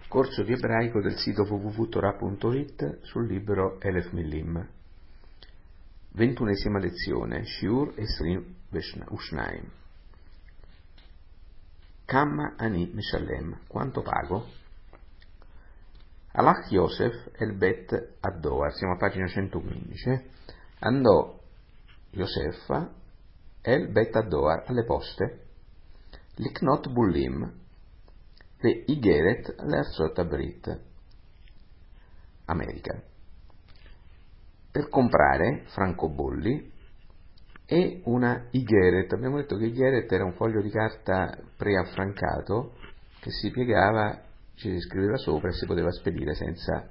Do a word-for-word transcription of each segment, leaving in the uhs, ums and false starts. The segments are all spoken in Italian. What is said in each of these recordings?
Corso di ebraico del sito w w w punto torah punto it sul libro Elef Milim. Ventunesima lezione, Shiur Esrim Ushnaim. Kamma ani meshalem, quanto pago? Alach Yosef el bet Addoar, siamo a pagina centoquindici. Andò Yosef el bet Addoar alle poste, liknot bullim e Igeret l'Arzot Abrit, America, per comprare francobolli e una Igeret. Abbiamo detto che Igeret era un foglio di carta preaffrancato che si piegava, ci si scriveva sopra e si poteva spedire senza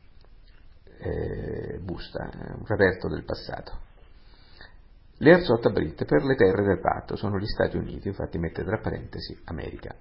eh, busta, un reperto del passato. Le Arzot Abrit per le terre del patto sono gli Stati Uniti, infatti mette tra parentesi America.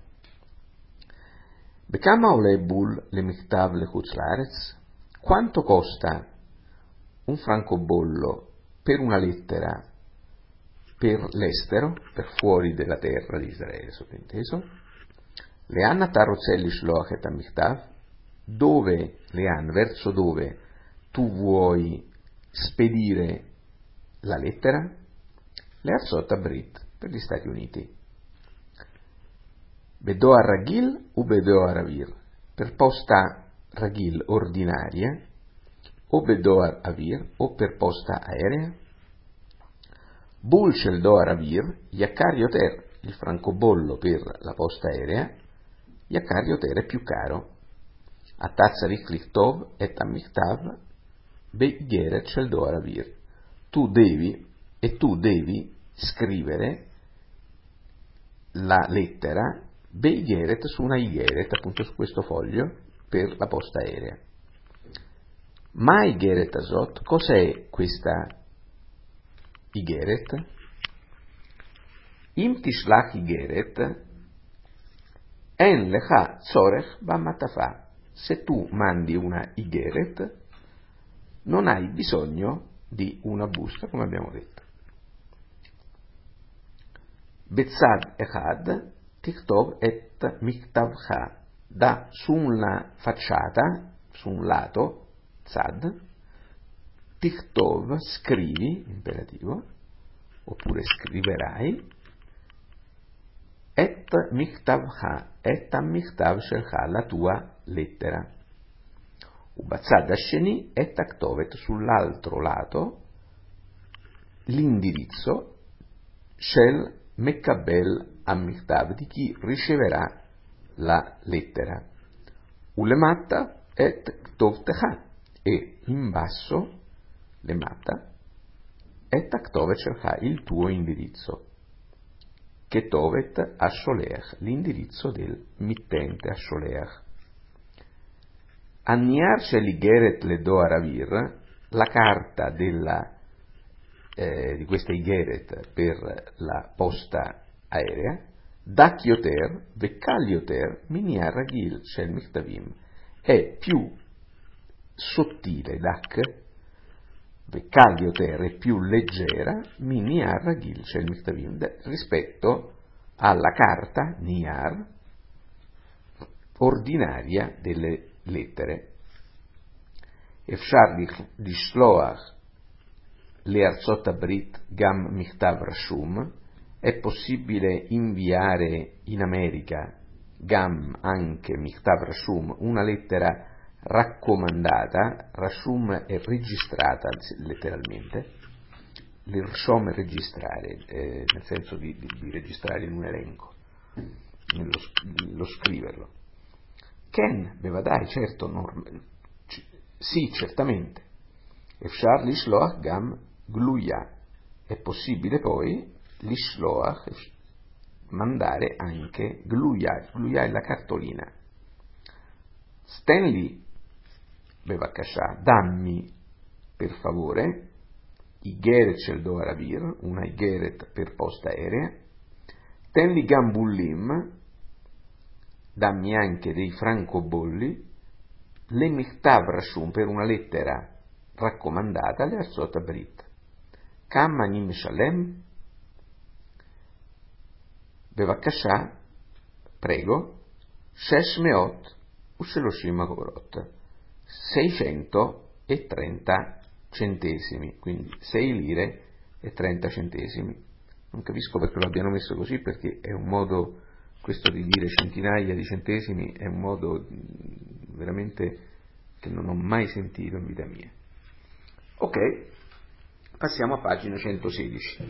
Bekama ole bul le miktav le Hutzlaretz? Quanto costa un francobollo per una lettera per l'estero, per fuori della terra di Israele, sottinteso? Leanna tarozzelli shloach et miktav? Dove, Lean, verso dove tu vuoi spedire la lettera? Le Arzot Abrit, per gli Stati Uniti. Bedoar Ragil o Bedoar Avir? Per posta Ragil ordinaria o Bedoar Avir o per posta aerea? Bulshel Doar Avir, Yakar Yoter, il francobollo per la posta aerea, Yakar Yoter è più caro. Atazzarich Lichtov et Amiktav Beigeret Shel Doar Avir. Tu devi, e tu devi scrivere la lettera Beigeret su una Igeret, appunto su questo foglio, per la posta aerea. Ma Igeret Azot, cos'è questa Igeret? Im tishlach Igeret en lecha tzorech b'matafa. Se tu mandi una Igeret non hai bisogno di una busta, come abbiamo detto. Betzad echad Tichtov et Miktavcha, da su una facciata, su un lato, Tzad, Tichtov, scrivi, imperativo, oppure scriverai, et Miktavcha, et Miktav Shelcha, la tua lettera. Ubatzad Asheni et Aktovet, sull'altro lato, l'indirizzo, Shel Mekabel Amiktav, di chi riceverà la lettera. Ulematta et Ktovtecha, e in basso, lemata, et Aktovet Shelcha, il tuo indirizzo. Ketovet Asholeach, l'indirizzo del mittente Asholeach. Anniar Sheligeret le Doar Avir, la carta della Eh, di questa Igeret per la posta aerea, Dak Yoter, Vekkal Yoter, Miniar Ragil Shel Miktavim, è più sottile, Dak, Vekkal Yoter è più leggera, Miniar Ragil Shel Miktavim, rispetto alla carta, Niar, ordinaria delle lettere. Efshar di Shloach le Arzot Abrit Gam Michtav Rashum, è possibile inviare in America Gam anche Michtav Rashum, una lettera raccomandata. Rashum è registrata letteralmente, l'Irshom è registrare, eh, nel senso di, di, di registrare in un elenco, nello, lo scriverlo. Ken, bevadai, certo, norm, c- sì, certamente. Efshar lishloach gam gluya, è possibile poi lishloach, mandare anche gluya, gluya è la cartolina. Stanley bevakasha, dammi per favore Igeret shel Doar Avir, una Igeret per posta aerea. Stanley gam bullim, dammi anche dei francobolli. Le Michtav Rashum, per una lettera raccomandata alle Arzot Abrit. Kam ani meshalem, bevakasha, prego, shesh meot, Usheloshim Agorot, seicentotrenta centesimi, quindi sei lire e trenta centesimi. Non capisco perché lo abbiano messo così, perché è un modo, questo di dire centinaia di centesimi, è un modo veramente che non ho mai sentito in vita mia. Ok, passiamo a pagina centosedici.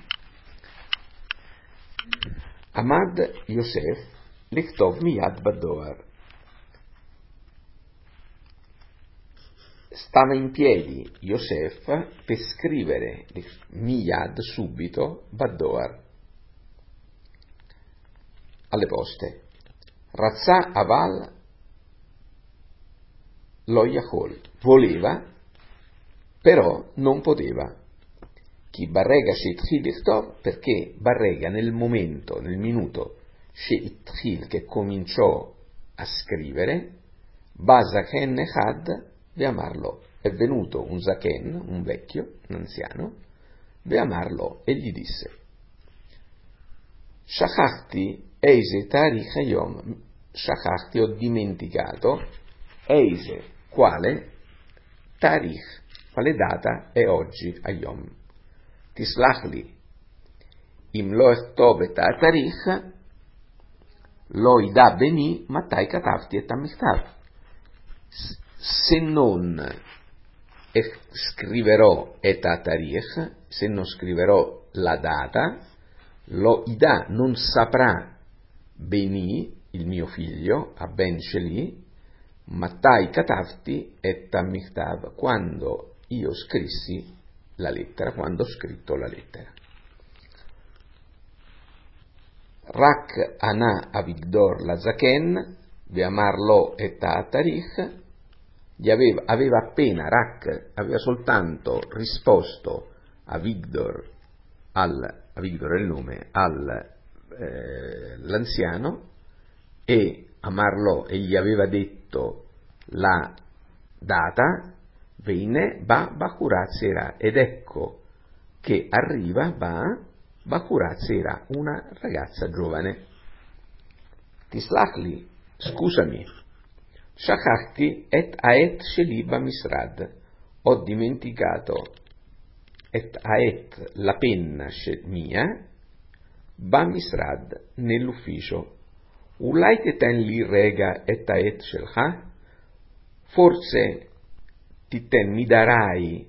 Ahmad Yosef Lichtov Miyad Badoar. Stava in piedi Yosef per scrivere Miyad subito Badoar alle poste. Razzà Aval Lo Yachol, voleva però non poteva. Chi barrega Sheitchil Lichtov, perché barrega nel momento, nel minuto Sheitchil, che cominciò a scrivere, Bazaken Echad Beamarlo, è venuto un Zaken, un vecchio, un anziano, Beamarlo, e gli disse: Shachachti Eise Tarich Hayom, Shachachti, ho dimenticato, Eise, quale, Tarich, quale data è oggi Hayom. Tislachli, Im lo echtov et Tarich, lo ida beni matai katavti et amichtav. Se non scriverò et tarich, se non scriverò la data, lo ida non saprà beni, il mio figlio, a ben Sheli, matai katavti et amichtav, quando io scrissi la lettera, quando ho scritto la lettera. Rak ana Avigdor la Zaken, Beamarlo et tarich, gli aveva, aveva appena, Rak aveva soltanto risposto a Avigdor, al, Avigdor è il nome, all'anziano, eh, e Amarlo, e gli aveva detto la data, Veine ba Bakurazera, ed ecco che arriva ba Bakurazera, una ragazza giovane. Tislachli, scusami, Shachachti et aet sheli bamisrad, ho dimenticato et aet, la penna mia, bamisrad, nell'ufficio. Ulai teten li rega et aet shelcha, forse ti ten, mi darai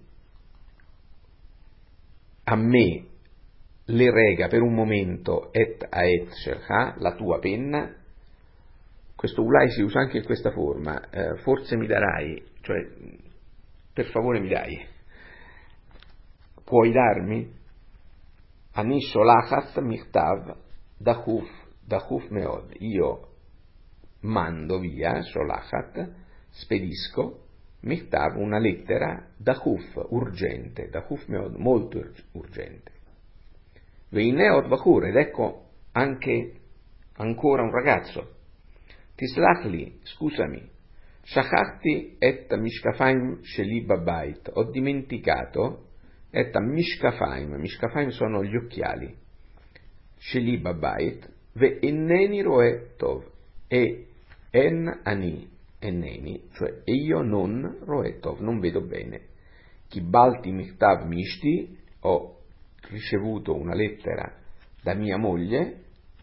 a me le rega per un momento et aet shelcha, la tua penna. Questo ulai si usa anche in questa forma, eh, forse mi darai, cioè per favore mi dai, puoi darmi? Ani sholachat michtav dachuf, dachuf meod, io mando via, sholachat, spedisco, michtav, una lettera, dachuf, urgente, dachuf meod, molto urgente. Veineod bachur, ed ecco anche ancora un ragazzo. Tislachli, scusami, Shachachti et mishkafaim sheli babait, ho dimenticato et mishkafaim, mishkafaim sono gli occhiali, sheli babait, ve enneni roe tov, e en ani, enneni, cioè e io non roe tov, non vedo bene. Kibalti michtav mishti, ho ricevuto una lettera da mia moglie,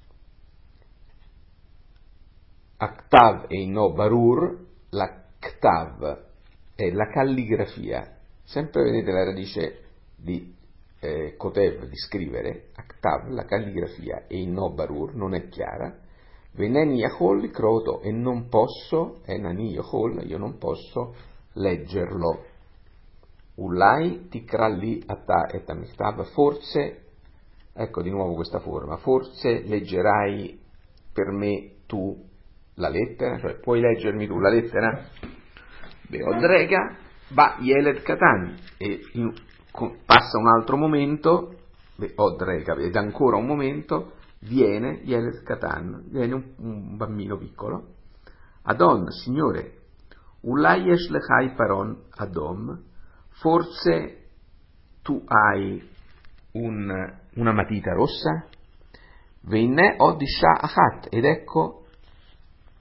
Aktav e no barur, la ktav è la calligrafia, sempre vedete la radice di eh, kotev, di scrivere, aktav, la calligrafia, e no barur, non è chiara, veneni yachol kroto, e non posso, enani yachol, io non posso leggerlo. Ulai tikralli atta et amichtav, forse, ecco di nuovo questa forma, forse leggerai per me tu la lettera, cioè puoi leggermi tu la lettera? Beodrega, ba Yeled Katan, e in, passa un altro momento, Beodrega, ed ancora un momento, viene Yeled Katan, viene un, un bambino piccolo. Adon, signore, Ulayesh lechai paron adom, forse tu hai un, una matita rossa? Veine odisha achat, ed ecco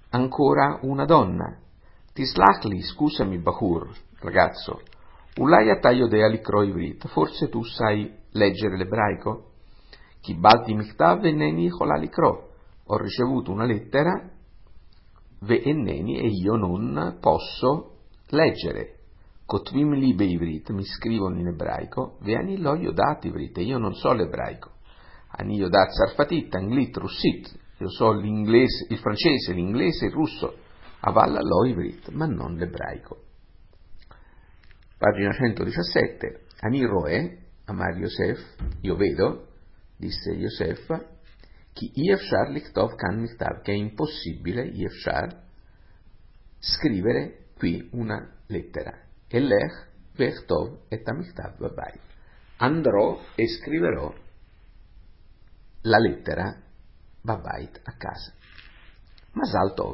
ancora una donna. Tislachli, scusami Bahur, ragazzo, Ulai ataio de alikro ivrit, forse tu sai leggere l'ebraico? Kibalti michtav venneni cholalikro, ho ricevuto una lettera, ve enneni, e io non posso leggere. Kotvim li beivrit, mi scrivono in ebraico, ve ani lo yodat ivrit, e io non so l'ebraico. Ani yodat sarfatit, anglit, russit, io so l'inglese, il francese, l'inglese, il russo, avalla lo ivrit, ma non l'ebraico. Pagina centodiciassette. Ani roe, Amar Yosef, io vedo, disse Yosef, chi Yefshar lichtov kan michtav, che è impossibile, Yefshar, scrivere qui una lettera. Elech vechtov et amichtav babai. Andrò e scriverò la lettera babait a casa. Masal tov.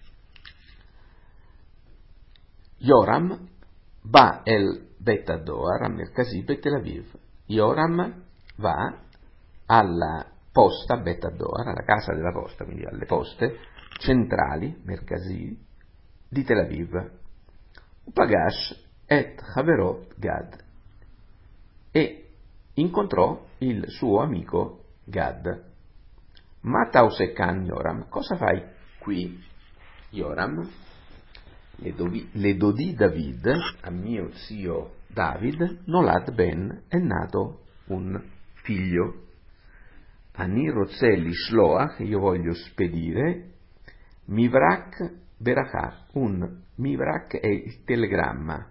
Yoram va el Bet Adoar a Merkasi Bet Tel Aviv. Yoram va alla posta Bet Adoar, alla casa della posta, quindi alle poste centrali, Merkasi, di Tel Aviv. Upagash et Haverot Gad, e incontrò il suo amico Gad. Matausekan Yoram, cosa fai qui, Yoram? Le, dovi, le dodì David, a mio zio David, Nolad Ben, è nato un figlio. Ani Rozelli Shloach, io voglio spedire, Mivrak Berachah, un Mivrak è il telegramma.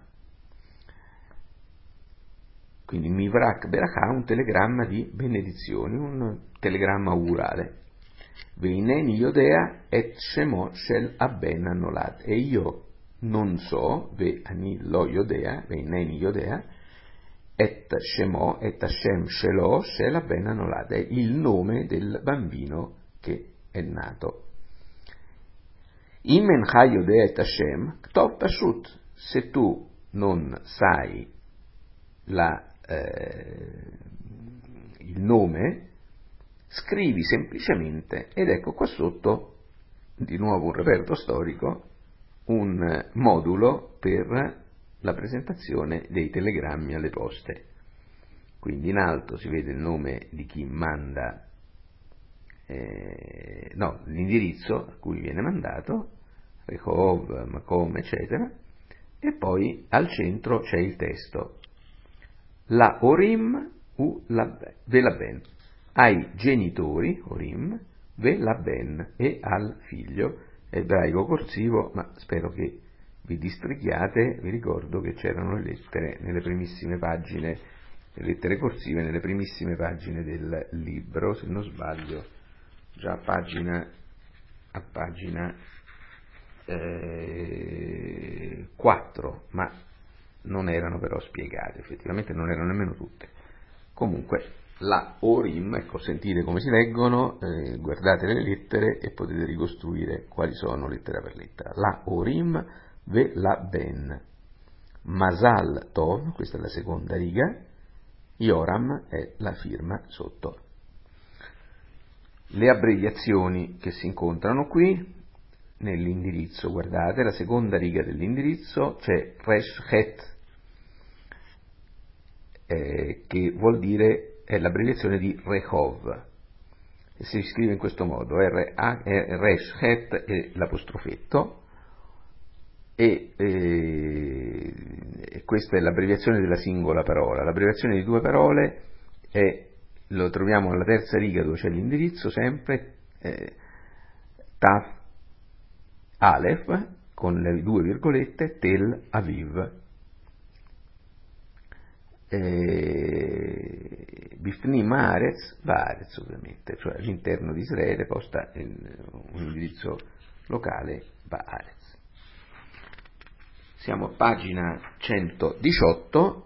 Quindi Mivrak Berachah, un telegramma di benedizioni, un telegramma augurale. Veineni Yodea et Shemo Shel Abben Nolad, e io non so, ve ani lo Yodea, veineni Yodea, et Shemo et Hashem Shelo Shel Abben Nolad, è il nome del bambino che è nato. Imen ha Yodea et Hashem, Ktov Pashut, se tu non sai la, eh, il nome, scrivi semplicemente, ed ecco qua sotto, di nuovo un reperto storico, un modulo per la presentazione dei telegrammi alle poste. Quindi in alto si vede il nome di chi manda, eh, no, l'indirizzo a cui viene mandato, Rehov, Makom, eccetera, e poi al centro c'è il testo. La Orim u Velaben, ai genitori, Orim, Velaben, e al figlio, ebraico corsivo, ma spero che vi districchiate. Vi ricordo che c'erano le lettere nelle primissime pagine, le lettere corsive nelle primissime pagine del libro, se non sbaglio, già a pagina, a pagina eh, quattro, ma non erano però spiegate, effettivamente non erano nemmeno tutte. Comunque, la Orim, ecco, sentite come si leggono, eh, guardate le lettere e potete ricostruire quali sono lettera per lettera. La Orim ve la Ben. Masal Tov, questa è la seconda riga, Yoram è la firma sotto. Le abbreviazioni che si incontrano qui, nell'indirizzo, guardate, la seconda riga dell'indirizzo c'è Resh Het, eh, che vuol dire, è l'abbreviazione di Rehov, e si scrive in questo modo, Resh Het e l'apostrofetto, e, e, e questa è l'abbreviazione della singola parola. L'abbreviazione di due parole è, lo troviamo alla terza riga dove c'è l'indirizzo, sempre eh, Taf Aleph con le due virgolette Tel Aviv. Bifnim Haaretz Baaretz, ovviamente, cioè all'interno di Israele posta in un indirizzo locale Baaretz. Siamo a pagina centodiciotto.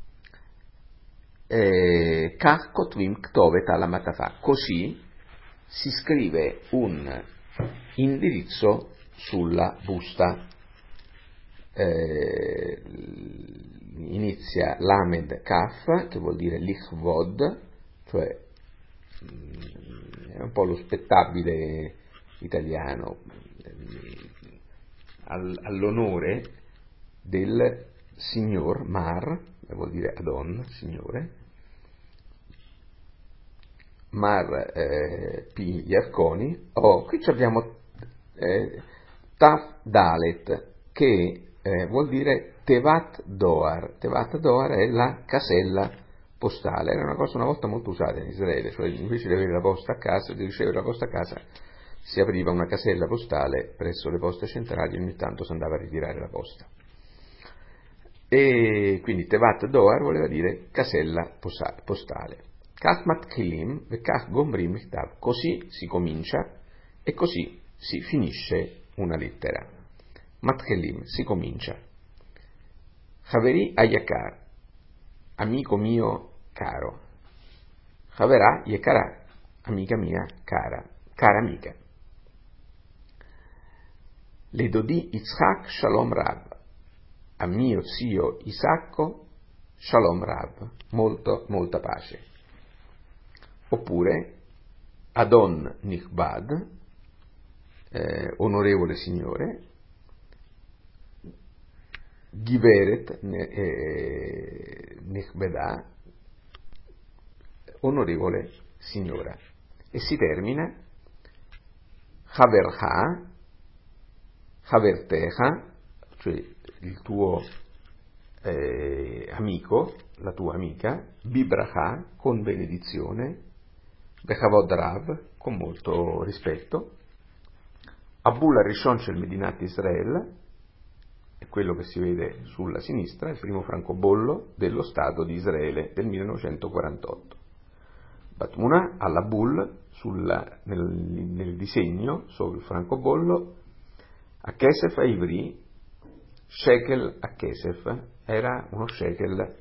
Kach Kotvim Ktovet ala Matafah, così si scrive un indirizzo sulla busta. Eh, inizia Lamed Kaf, che vuol dire Lichvod, cioè è un po' lo spettabile italiano, al, all'onore del signor Mar, che vuol dire Adon, signore, Mar eh, P. Yarkoni. Oh, qui abbiamo eh, Taf Dalet, che eh, vuol dire Tevat Doar. Tevat Doar è la casella postale. Era una cosa una volta molto usata in Israele, cioè invece di avere la posta a casa, di ricevere la posta a casa, si apriva una casella postale presso le poste centrali e ogni tanto si andava a ritirare la posta. E quindi Tevat Doar voleva dire casella postale. Kach matchilim vekach gomrim michtav, così si comincia e così si finisce una lettera. Matchilim, si comincia. Chaveri ayakar, amico mio caro. Chaverà yekarah, amica mia cara, cara amica. Le dodi Yitzhak Shalom Rav, a mio zio Isacco Shalom Rav, molto, molta pace. Oppure Adon Nichbad, eh, onorevole signore, Giveret eh, Nichbeda, onorevole signora. E si termina Chaverha, Chavertecha, cioè il tuo eh, amico, la tua amica, Bibracha, con benedizione, Bechavod Rav, con molto rispetto, Abula Rishon Shel Medinat Israel, è quello che si vede sulla sinistra, il primo francobollo dello Stato di Israele del millenovecentoquarantotto. Batmuna all'Abul, sulla, nel, nel disegno sul francobollo, a Kesef a Ivri, shekel a Kesef, era uno shekel,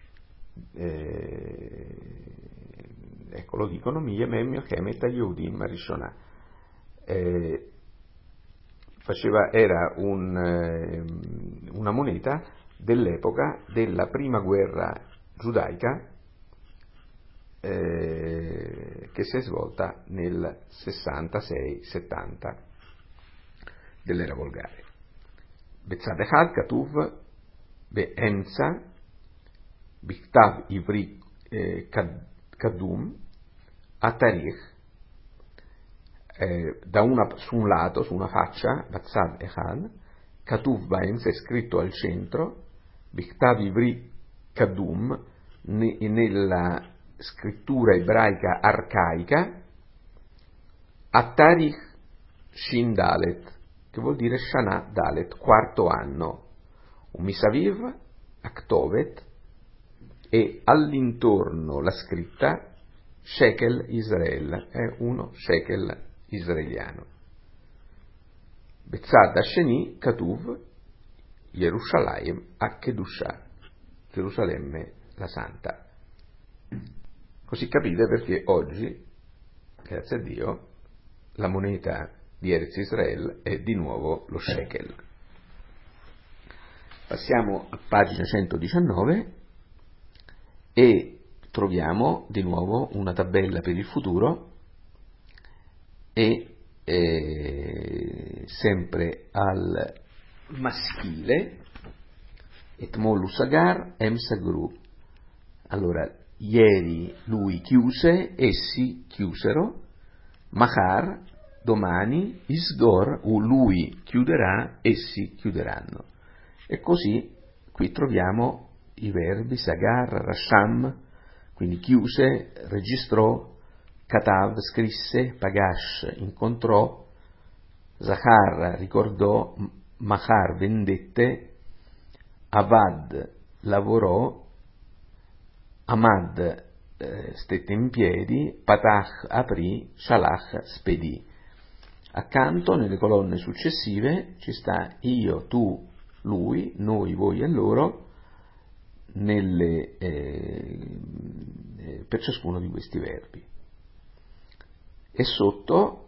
eh, ecco lo dicono, Miyemem Yochemet Yehudim Rishonah, eh, faceva, era un, eh, una moneta dell'epoca della prima guerra giudaica eh, che si è svolta nel sessantasei settanta dell'era volgare. Betzad Echad Katuv Be'emza Bichtav Ivri Kadum Atarich, eh, da una, su un lato, su una faccia, Betzad Echad, Katuv Be'emza è scritto al centro, Bichtav Ivri Kadum, ne, nella scrittura ebraica arcaica, Atarich Shin Dalet, che vuol dire Shana Dalet, quarto anno, un Misaviv Aktovet, e all'intorno la scritta Shekel Israel, è uno shekel israeliano. Betzad Asheni Katuv Yerushalayim Akedusha, Gerusalemme la Santa. Così capite perché oggi, grazie a Dio, la moneta di Eretz Israel è di nuovo lo shekel. Passiamo a pagina centodiciannove e troviamo di nuovo una tabella per il futuro e eh, sempre al maschile Etmol Usagar Emsagru. Allora, ieri lui chiuse, essi chiusero, Machar, domani, Isgor, o lui chiuderà, essi chiuderanno. E così qui troviamo i verbi Sagar, Rasham, quindi chiuse, registrò, Katav, scrisse, Pagash, incontrò, Zachar, ricordò, Machar, vendette, Avad, lavorò, Amad, eh, stette in piedi, Patach, aprì, Shalach, spedì. Accanto, nelle colonne successive, ci sta io, tu, lui, noi, voi e loro, nelle, eh, per ciascuno di questi verbi. E sotto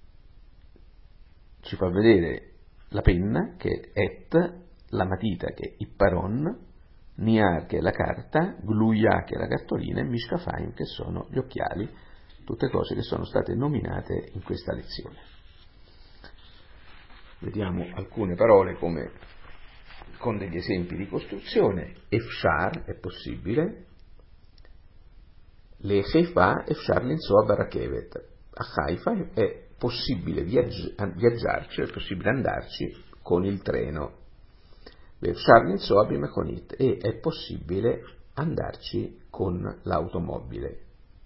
ci fa vedere la penna, che è et, la matita, che è ipparon, niar, che è la carta, gluia, che è la cartolina, e mishkafaim, che sono gli occhiali, tutte cose che sono state nominate in questa lezione. Vediamo alcune parole come, con degli esempi di costruzione. Efshar è possibile. Le Haifa efshar l'insoa barakevet. A Haifa è possibile viaggi- viaggiarci, è possibile andarci con il treno. Efshar l'insoa bimeconit, e è possibile andarci con l'automobile.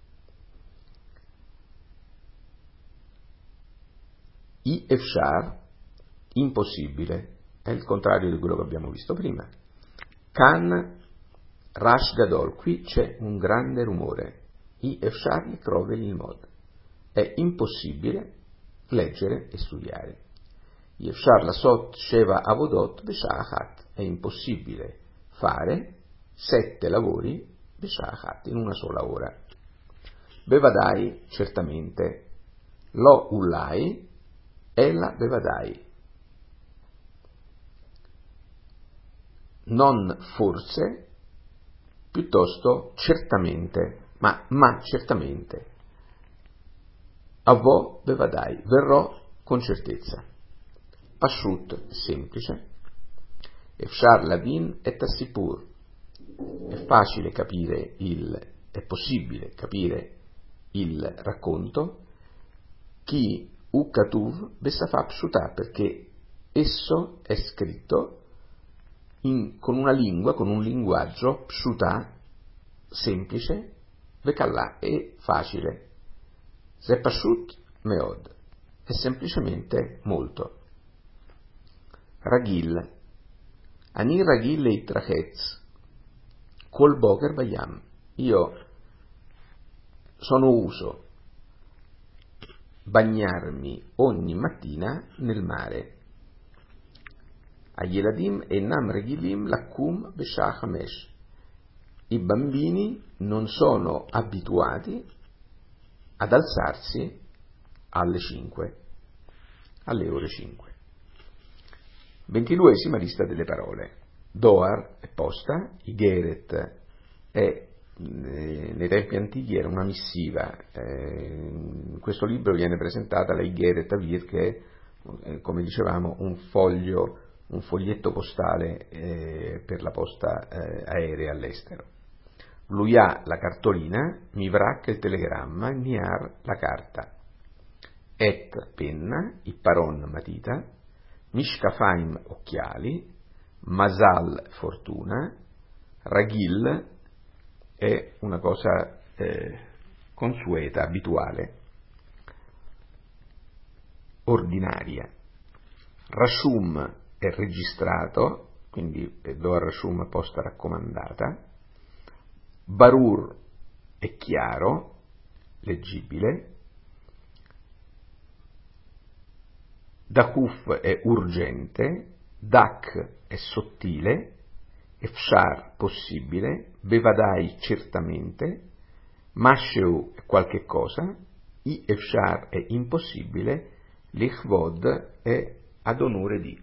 I efshar, impossibile, è il contrario di quello che abbiamo visto prima. Kan rash gadol, qui c'è un grande rumore. I efshar likrov velilmod, è impossibile leggere e studiare. I efshar lasot sheva avodot b'sha'ah achat, è impossibile fare sette lavori b'sha'ah achat, in una sola ora. Bevadai, certamente. Lo ullai, ella bevadai. Non forse, piuttosto certamente, ma, ma certamente. Avò bevadai, verrò con certezza. Pashut, semplice. Efshar lavin et assipur, è facile capire il, è possibile capire il racconto. Chi ukatuv besafà pshuta, perché esso è scritto in, con una lingua, con un linguaggio pshuta, semplice, vekallà, è facile. Ze pashut meod, è semplicemente molto. Ragil, ani ragil leitrachetz, kol boker bayam, io sono uso bagnarmi ogni mattina nel mare. Ayeladim enam regilim lakum b'sha'ah hamesh, i bambini non sono abituati ad alzarsi alle cinque, alle ore cinque. ventiduesima lista delle parole. Doar è posta, Igeret è, nei tempi antichi era una missiva. In questo libro viene presentata la Igeret Avir, che è, come dicevamo, un foglio, un foglietto postale eh, per la posta eh, aerea all'estero. Luia, la cartolina, Mivrak, il telegramma, Niar, la carta. Et, penna, Ipparon, matita, Mishkafaim, occhiali, Masal, fortuna, Ragil è una cosa eh, consueta, abituale, ordinaria. Rashum è registrato, quindi do a Rashum posta raccomandata. Barur è chiaro, leggibile. Dahuf è urgente, Dak è sottile, Efshar possibile, Bevadai certamente, Masheu è qualche cosa, I Efshar è impossibile, Lichvod è ad onore di.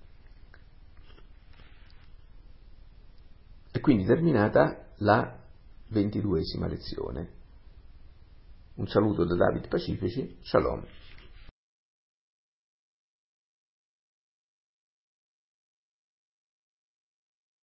E quindi terminata la ventiduesima lezione. Un saluto da David Pacifici, Shalom.